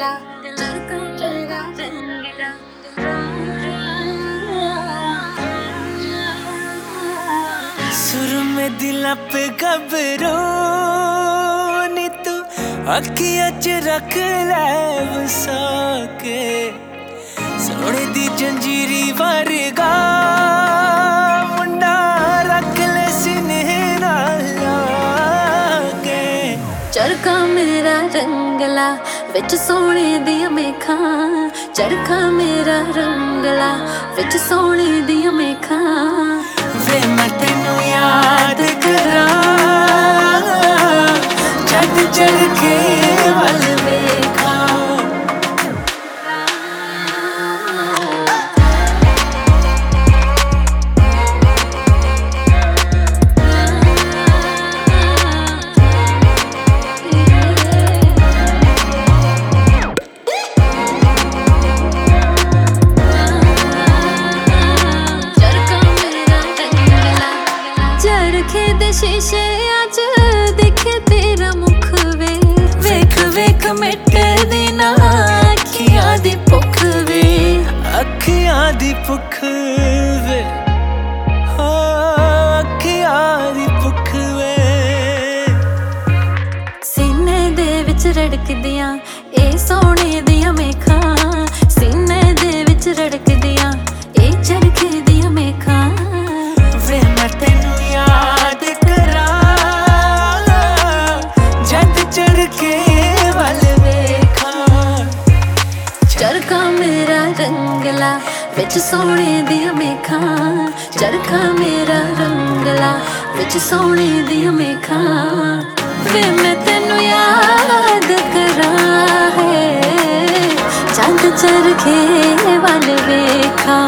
सुर में दिल पे घबरो नी तू अखियां च रख ले वसा के सोने दी जंजीरी वर्गा मुंडा रख ले सीने नाल लाके चरखा मेरा रंगला विच सोने दियां मेखां चरखा मेरा रंगला विच सोने दियां मेखां वे मैं तेनू याद करां जद चरखे वल वेखां चरखे दे शीशे अज देखे तेरा मुख वे वेख वेख मिट दी ना अखियां दी भुख वे अखियां दी भुख वे हो अखियां दी भुख वे सीने दे विच रड़कदियां ए सोने दियां मेखां सीने दे विच रड़कदियां ए चरखे दियां मेखां वे मैं तेनू याद करां जद चरखे वल वेखां चरखा मेरा रंगला विच सोने दियां मेखां चरखा मेरा रंगला विच सोने दियां मेखां वे मैं तेनू याद करां है चंद चरखे वल वेखां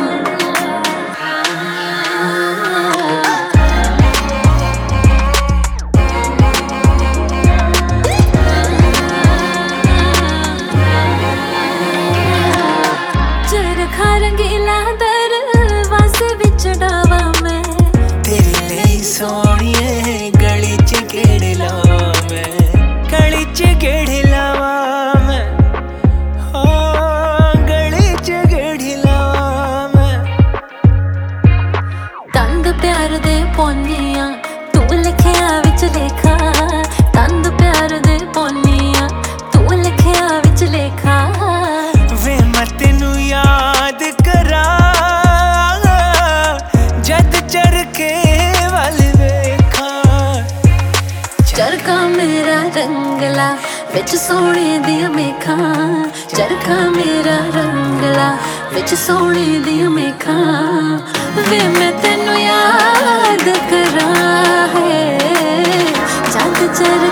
चरखा रंगीला दरवाजे विच डावा मैं तेरे लिए सोनिए गली च गेड़े लावां मैं गली च गेड़े लावां मैं हो गली च गेड़े लावां मैं तंद प्यार दे पौनियां तू लिखिया विच लेखा तंद प्यार दे पौनियां तू लिखिया विच लेखा वे मैं तेनू याद करां जद चरखे वल वेखां चरखा मेरा रंगला विच सोने दियां मेखां चरखा मेरा रंगला विच सोने दियां मेखां वे मैं तेनू याद करां है जद चर